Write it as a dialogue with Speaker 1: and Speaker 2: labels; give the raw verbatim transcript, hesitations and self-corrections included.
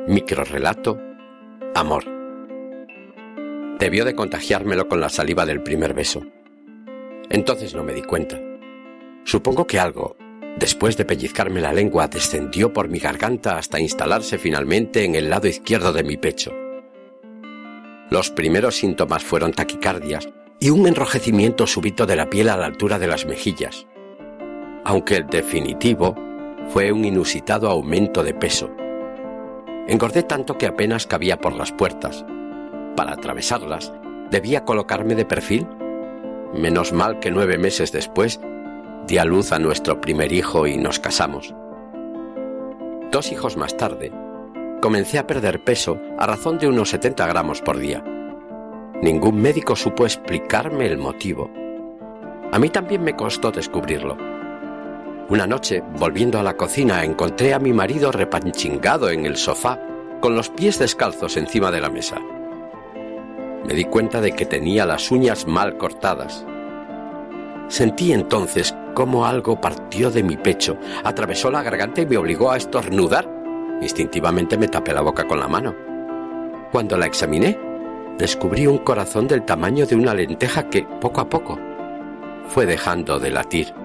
Speaker 1: Microrrelato, amor. Debió de contagiármelo con la saliva del primer beso. Entonces no me di cuenta. Supongo que algo, después de pellizcarme la lengua, descendió por mi garganta hasta instalarse finalmente en el lado izquierdo de mi pecho. Los primeros síntomas fueron taquicardias y un enrojecimiento súbito de la piel a la altura de las mejillas, aunque el definitivo fue un inusitado aumento de peso. Engordé tanto que apenas cabía por las puertas. Para atravesarlas, debía colocarme de perfil. Menos mal que nueve meses después di a luz a nuestro primer hijo y nos casamos. Dos hijos más tarde, comencé a perder peso a razón de unos setenta gramos por día. Ningún médico supo explicarme el motivo. A mí también me costó descubrirlo. Una noche, volviendo a la cocina, encontré a mi marido repanchingado en el sofá, con los pies descalzos encima de la mesa. Me di cuenta de que tenía las uñas mal cortadas. Sentí entonces cómo algo partió de mi pecho, atravesó la garganta y me obligó a estornudar. Instintivamente me tapé la boca con la mano. Cuando la examiné, descubrí un corazón del tamaño de una lenteja que, poco a poco, fue dejando de latir.